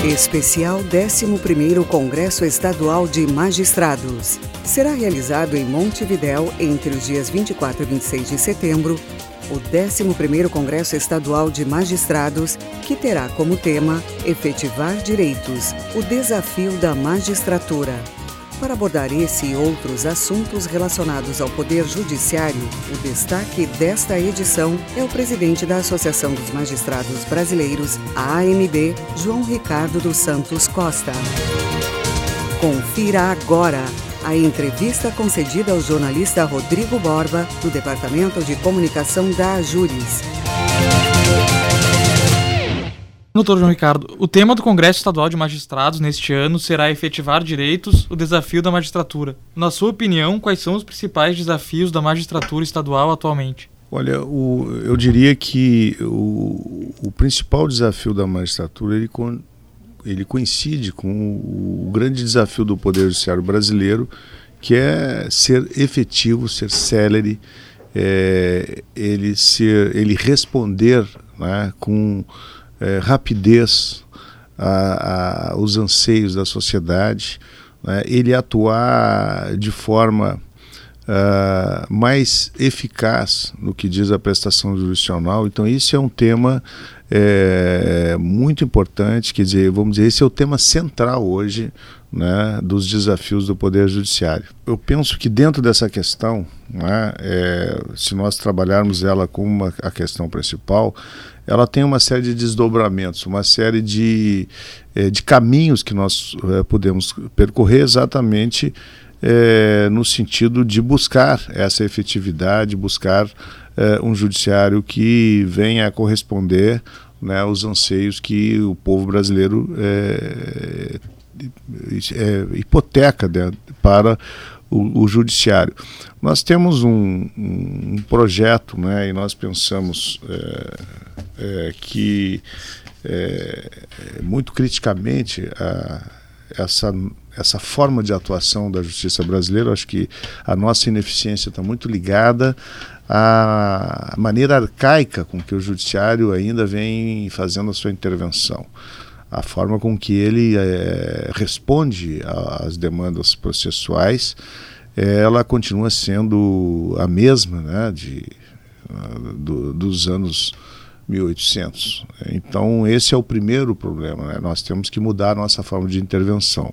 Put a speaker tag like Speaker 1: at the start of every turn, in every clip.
Speaker 1: Especial 11º Congresso Estadual de Magistrados. Será realizado em Montevidéu entre os dias 24 e 26 de setembro, o 11º Congresso Estadual de Magistrados, que terá como tema Efetivar Direitos, o desafio da magistratura. Para abordar esse e outros assuntos relacionados ao Poder Judiciário, o destaque desta edição é o presidente da Associação dos Magistrados Brasileiros, a AMB, João Ricardo dos Santos Costa. Confira agora a entrevista concedida ao jornalista Rodrigo Borba, do Departamento de Comunicação da Ajuris.
Speaker 2: Doutor João Ricardo, o tema do Congresso Estadual de Magistrados neste ano será efetivar direitos, o desafio da magistratura. Na sua opinião, quais são os principais desafios da magistratura estadual atualmente?
Speaker 3: Olha, eu diria que o principal desafio da magistratura ele coincide com o grande desafio do Poder Judiciário brasileiro, que é ser efetivo, ser célere, ele responder, né, com rapidez aos anseios da sociedade, né, ele atuar de forma mais eficaz no que diz a prestação jurisdicional. Então isso é um tema muito importante, quer dizer, vamos dizer, esse é o tema central hoje, né, dos desafios do Poder Judiciário. Eu penso que dentro dessa questão, né, se nós trabalharmos ela como a questão principal, ela tem uma série de desdobramentos, uma série de caminhos que nós podemos percorrer exatamente no sentido de buscar essa efetividade, buscar um judiciário que venha a corresponder, né, aos anseios que o povo brasileiro hipoteca para o judiciário. Nós temos um projeto, né, e nós pensamos que muito criticamente essa forma de atuação da justiça brasileira. Acho que a nossa ineficiência está muito ligada à maneira arcaica com que o judiciário ainda vem fazendo a sua intervenção. A forma com que ele responde às demandas processuais, ela continua sendo a mesma, né, dos anos 1800. Então esse é o primeiro problema, né? Nós temos que mudar a nossa forma de intervenção.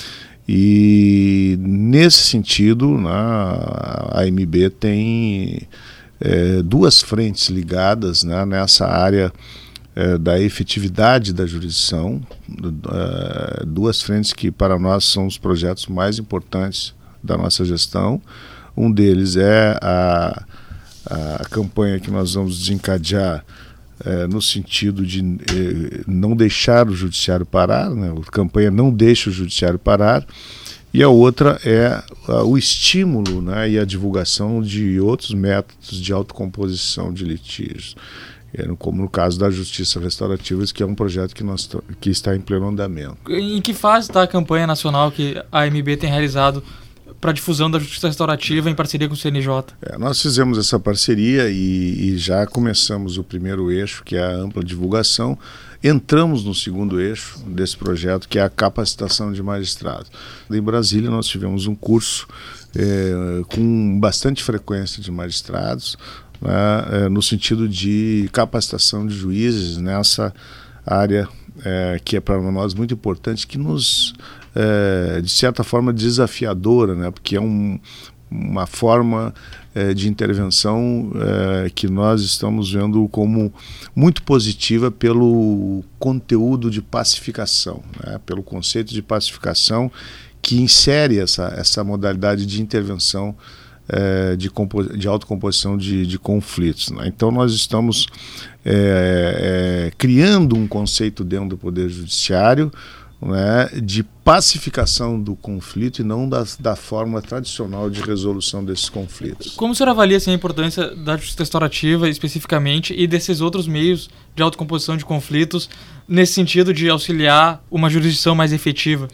Speaker 3: E nesse sentido, né, a AMB tem duas frentes ligadas, né, nessa área da efetividade da jurisdição, duas frentes que para nós são os projetos mais importantes da nossa gestão. Um deles é a campanha que nós vamos desencadear no sentido de não deixar o judiciário parar, né? A campanha Não Deixa o Judiciário Parar, e a outra é o estímulo, né, e a divulgação de outros métodos de autocomposição de litígios, como no caso da Justiça Restaurativa, que é um projeto que está em pleno andamento.
Speaker 2: Em que fase está a campanha nacional que a AMB tem realizado para a difusão da Justiça Restaurativa em parceria com o CNJ?
Speaker 3: Nós fizemos essa parceria e já começamos o primeiro eixo, que é a ampla divulgação. Entramos no segundo eixo desse projeto, que é a capacitação de magistrados. Em Brasília nós tivemos um curso com bastante frequência de magistrados, né, no sentido de capacitação de juízes nessa área que é para nós muito importante, que nos, de certa forma, desafiadora, né, porque é uma forma de intervenção que nós estamos vendo como muito positiva pelo conteúdo de pacificação, né, pelo conceito de pacificação que insere essa modalidade de intervenção de autocomposição de conflitos, né? Então nós estamos criando um conceito dentro do Poder Judiciário, né, de pacificação do conflito e não da forma tradicional de resolução desses conflitos.
Speaker 2: Como o senhor avalia assim, a importância da justiça restaurativa especificamente e desses outros meios de autocomposição de conflitos nesse sentido de auxiliar uma jurisdição mais efetiva?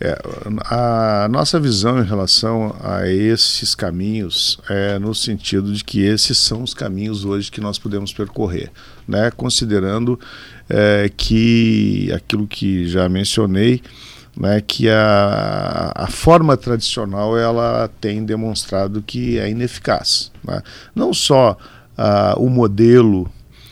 Speaker 3: A nossa visão em relação a esses caminhos é no sentido de que esses são os caminhos hoje que nós podemos percorrer, né? Considerando que aquilo que já mencionei, né, que a forma tradicional ela tem demonstrado que é ineficaz, né? Não só o modelo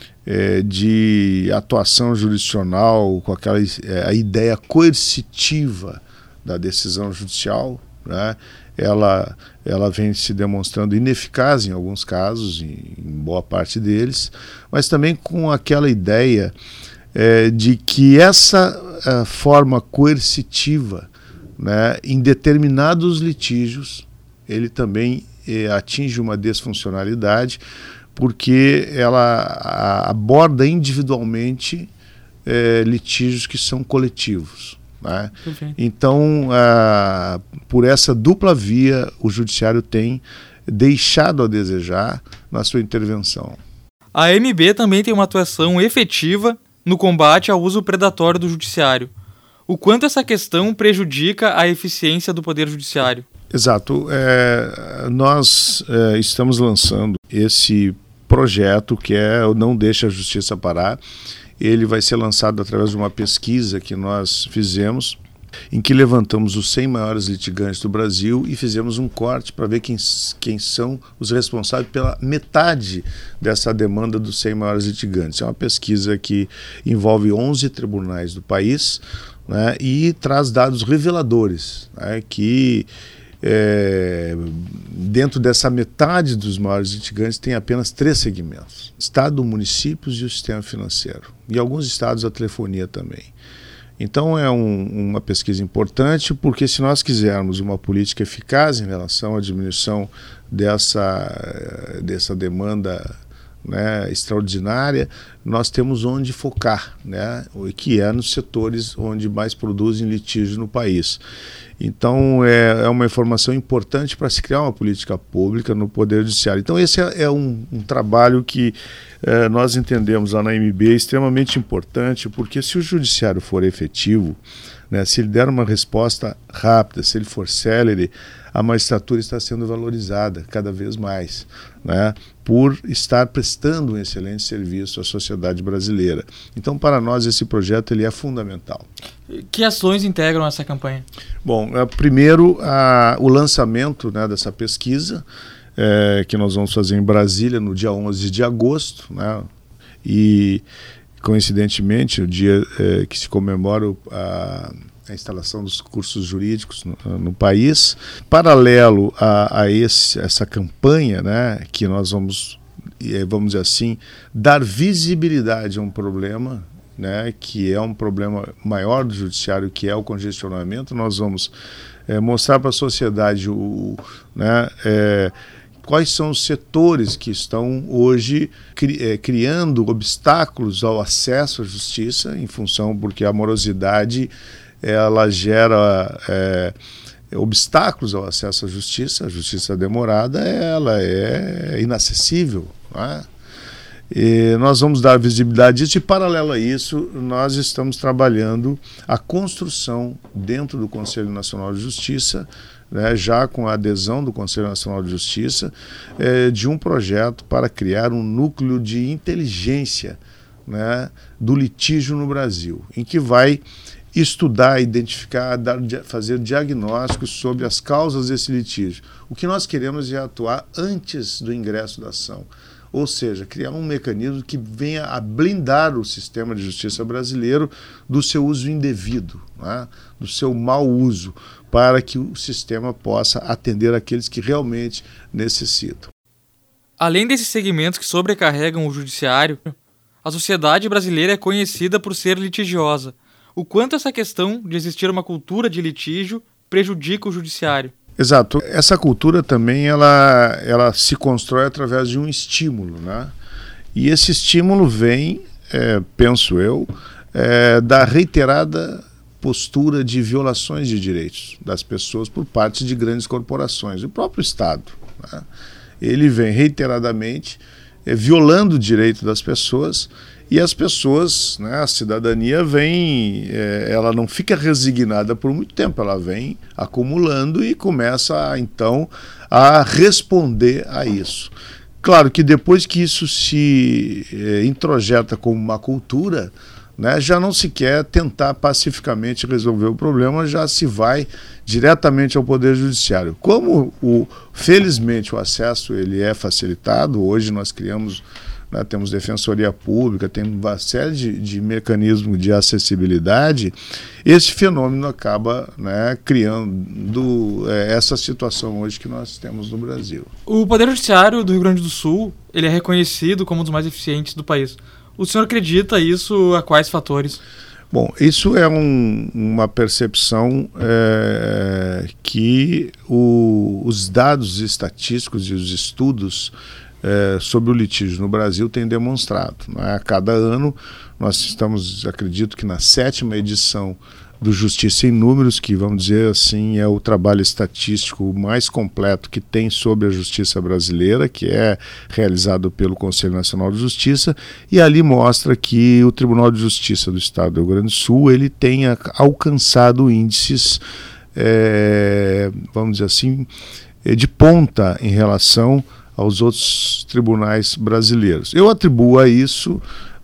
Speaker 3: de atuação jurisdicional com aquela a ideia coercitiva da decisão judicial, né? Ela vem se demonstrando ineficaz em alguns casos, em boa parte deles, mas também com aquela ideia de que essa forma coercitiva, né, em determinados litígios, ele também atinge uma desfuncionalidade, porque ela aborda individualmente litígios que são coletivos, né? Então, por essa dupla via, o judiciário tem deixado a desejar na sua intervenção.
Speaker 2: A AMB também tem uma atuação efetiva no combate ao uso predatório do judiciário. O quanto essa questão prejudica a eficiência do Poder Judiciário?
Speaker 3: Exato. Nós estamos lançando esse projeto que é o Não Deixa a Justiça Parar. Ele vai ser lançado através de uma pesquisa que nós fizemos, em que levantamos os 100 maiores litigantes do Brasil e fizemos um corte para ver quem são os responsáveis pela metade dessa demanda dos 100 maiores litigantes. É uma pesquisa que envolve 11 tribunais do país, né, e traz dados reveladores, né, que dentro dessa metade dos maiores litigantes tem apenas 3 segmentos: Estado, municípios e o sistema financeiro. E alguns estados a telefonia também. Então é uma pesquisa importante, porque se nós quisermos uma política eficaz em relação à diminuição dessa demanda, né, extraordinária, nós temos onde focar, né, que é nos setores onde mais produzem litígio no país. Então é uma informação importante para se criar uma política pública no Poder Judiciário. Então esse é um trabalho que nós entendemos lá na AMB extremamente importante, porque se o judiciário for efetivo, né, se ele der uma resposta rápida, se ele for célere, a magistratura está sendo valorizada cada vez mais, né, por estar prestando um excelente serviço à sociedade brasileira. Então, para nós, esse projeto ele é fundamental.
Speaker 2: Que ações integram essa campanha? Bom,
Speaker 3: primeiro, o lançamento, né, dessa pesquisa, que nós vamos fazer em Brasília no dia 11 de agosto, né, e, coincidentemente, o dia que se comemora a instalação dos cursos jurídicos no país. Paralelo a essa campanha, né, que nós vamos dizer assim, dar visibilidade a um problema, né, que é um problema maior do judiciário, que é o congestionamento. Nós vamos mostrar para a sociedade quais são os setores que estão hoje criando obstáculos ao acesso à justiça, em função porque a morosidade ela gera obstáculos ao acesso à justiça. A justiça demorada ela é inacessível, né? E nós vamos dar visibilidade a isso, e paralelo a isso nós estamos trabalhando a construção dentro do Conselho Nacional de Justiça, né, já com a adesão do Conselho Nacional de Justiça, de um projeto para criar um núcleo de inteligência, né, do litígio no Brasil, em que vai estudar, identificar, fazer diagnósticos sobre as causas desse litígio. O que nós queremos é atuar antes do ingresso da ação, ou seja, criar um mecanismo que venha a blindar o sistema de justiça brasileiro do seu uso indevido, né, do seu mau uso, para que o sistema possa atender aqueles que realmente necessitam.
Speaker 2: Além desses segmentos que sobrecarregam o judiciário, a sociedade brasileira é conhecida por ser litigiosa. O quanto essa questão de existir uma cultura de litígio prejudica o judiciário?
Speaker 3: Exato. Essa cultura também ela se constrói através de um estímulo, né? E esse estímulo vem, penso eu, da reiterada postura de violações de direitos das pessoas por parte de grandes corporações. O próprio Estado, né? Ele vem reiteradamente violando o direito das pessoas, e as pessoas, né, a cidadania vem, ela não fica resignada por muito tempo, ela vem acumulando e começa então a responder a isso. Claro que depois que isso se introjeta como uma cultura, né, já não se quer tentar pacificamente resolver o problema, já se vai diretamente ao Poder Judiciário. Como, felizmente, o acesso ele é facilitado, hoje nós criamos, né, temos defensoria pública, temos uma série de mecanismos de acessibilidade, esse fenômeno acaba, né, criando essa situação hoje que nós temos no Brasil.
Speaker 2: O Poder Judiciário do Rio Grande do Sul ele é reconhecido como um dos mais eficientes do país. O senhor acredita isso a quais fatores?
Speaker 3: Bom, isso é uma percepção que os dados estatísticos e os estudos sobre o litígio no Brasil têm demonstrado, né? A cada ano nós estamos, acredito que na 7ª edição do Justiça em Números, que vamos dizer assim é o trabalho estatístico mais completo que tem sobre a justiça brasileira, que é realizado pelo Conselho Nacional de Justiça, e ali mostra que o Tribunal de Justiça do Estado do Rio Grande do Sul ele tem alcançado índices, vamos dizer assim, de ponta em relação aos outros tribunais brasileiros. Eu atribuo a isso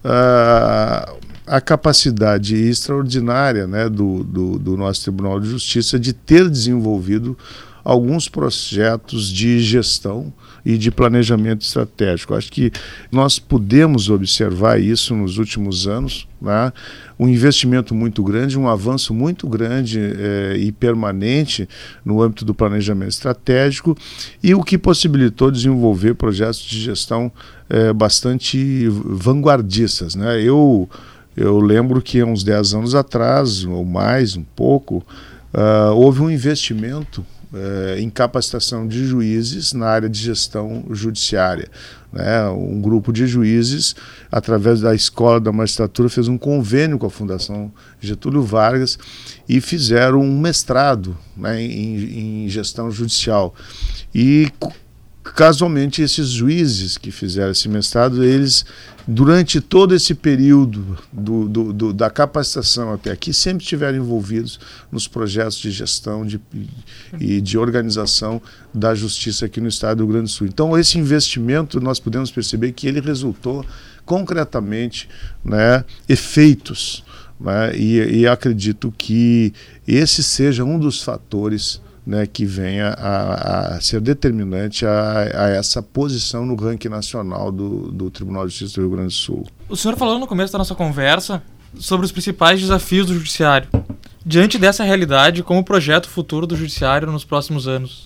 Speaker 3: a capacidade extraordinária, né, do nosso Tribunal de Justiça de ter desenvolvido alguns projetos de gestão e de planejamento estratégico. Acho que nós podemos observar isso nos últimos anos, né? Um investimento muito grande, um avanço muito grande e permanente no âmbito do planejamento estratégico, e o que possibilitou desenvolver projetos de gestão bastante vanguardistas, né? Eu lembro que há uns 10 anos atrás, ou mais, um pouco, houve um investimento em capacitação de juízes na área de gestão judiciária, né? Um grupo de juízes, através da Escola da Magistratura, fez um convênio com a Fundação Getúlio Vargas e fizeram um mestrado, né, em gestão judicial. E casualmente esses juízes que fizeram esse mestrado, eles, durante todo esse período da capacitação até aqui, sempre estiveram envolvidos nos projetos de gestão e de organização da justiça aqui no estado do Rio Grande do Sul. Então esse investimento, nós podemos perceber que ele resultou concretamente, né, efeitos, né, e acredito que esse seja um dos fatores, né, que venha a ser determinante a essa posição no ranking nacional do Tribunal de Justiça do Rio Grande do Sul.
Speaker 2: O senhor falou no começo da nossa conversa sobre os principais desafios do Judiciário. Diante dessa realidade, como projeta o futuro do Judiciário nos próximos anos?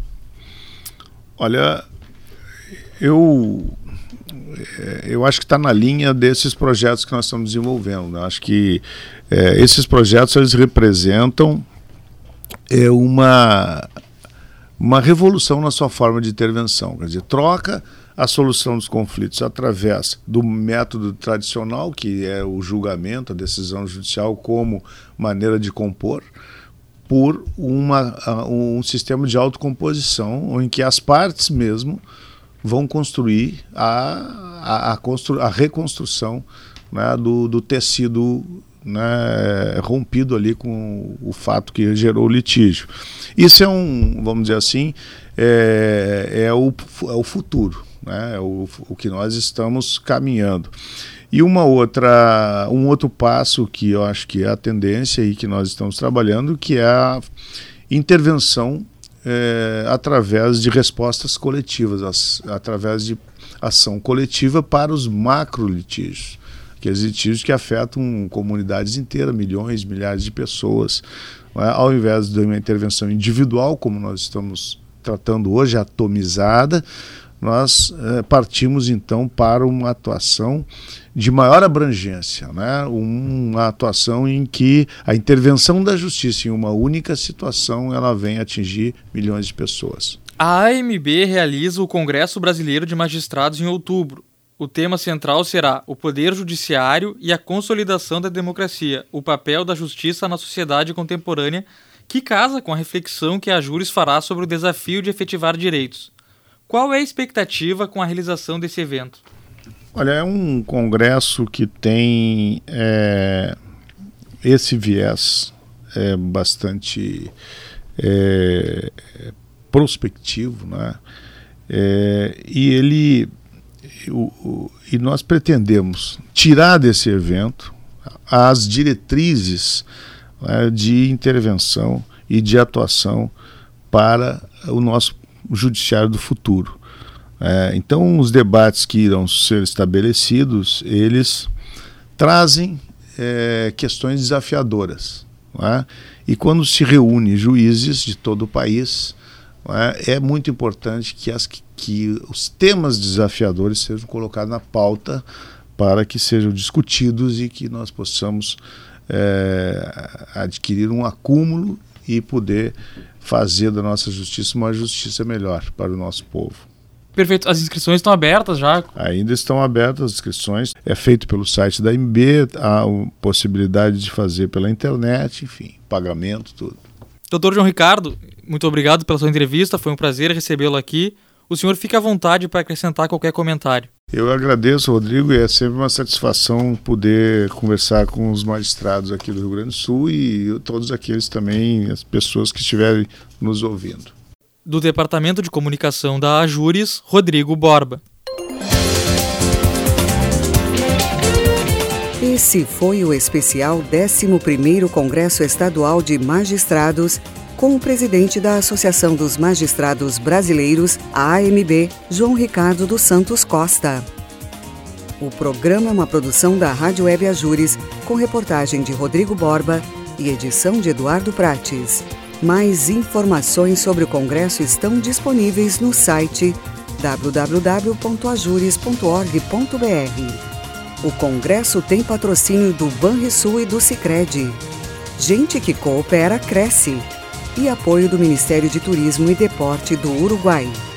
Speaker 3: Olha, eu acho que está na linha desses projetos que nós estamos desenvolvendo, né? Acho que esses projetos eles representam uma revolução na sua forma de intervenção, quer dizer, troca a solução dos conflitos através do método tradicional, que é o julgamento, a decisão judicial como maneira de compor, por um sistema de autocomposição, em que as partes mesmo vão construir a reconstrução, né, do tecido, né, rompido ali com o fato que gerou o litígio. Isso é vamos dizer assim, é o futuro, né, o que nós estamos caminhando. E um outro passo que eu acho que é a tendência e que nós estamos trabalhando, que é a intervenção através de respostas coletivas, através de ação coletiva para os macro-litígios, aqueles litígios que afetam comunidades inteiras, milhões, milhares de pessoas, né? Ao invés de uma intervenção individual, como nós estamos tratando hoje, atomizada, nós partimos então para uma atuação de maior abrangência, né? Uma atuação em que a intervenção da justiça em uma única situação ela vem atingir milhões de pessoas.
Speaker 2: A AMB realiza o Congresso Brasileiro de Magistrados em outubro. O tema central será o poder judiciário e a consolidação da democracia, o papel da justiça na sociedade contemporânea, que casa com a reflexão que a Ajures fará sobre o desafio de efetivar direitos. Qual é a expectativa com a realização desse evento?
Speaker 3: Olha, é um congresso que tem esse viés bastante prospectivo, né? E nós pretendemos tirar desse evento as diretrizes, né, de intervenção e de atuação para o nosso judiciário do futuro. Então, os debates que irão ser estabelecidos, eles trazem questões desafiadoras, né? E quando se reúne juízes de todo o país, é muito importante que os temas desafiadores sejam colocados na pauta para que sejam discutidos e que nós possamos adquirir um acúmulo e poder fazer da nossa justiça uma justiça melhor para o nosso povo.
Speaker 2: Perfeito. As inscrições estão abertas já?
Speaker 3: Ainda estão abertas as inscrições. É feito pelo site da AMB, há a possibilidade de fazer pela internet, enfim, pagamento, tudo.
Speaker 2: Dr. João Ricardo, muito obrigado pela sua entrevista, foi um prazer recebê-lo aqui. O senhor fica à vontade para acrescentar qualquer comentário.
Speaker 3: Eu agradeço, Rodrigo, e é sempre uma satisfação poder conversar com os magistrados aqui do Rio Grande do Sul e todos aqueles também, as pessoas que estiverem nos ouvindo.
Speaker 2: Do Departamento de Comunicação da Ajures, Rodrigo Borba.
Speaker 1: Esse foi o especial 11º Congresso Estadual de Magistrados, com o presidente da Associação dos Magistrados Brasileiros, a AMB, João Ricardo dos Santos Costa. O programa é uma produção da Rádio Web Ajures, com reportagem de Rodrigo Borba e edição de Eduardo Prates. Mais informações sobre o Congresso estão disponíveis no site www.ajures.org.br. O Congresso tem patrocínio do Banrisul e do Sicredi. Gente que coopera, cresce. E apoio do Ministério de Turismo e Deporte do Uruguai.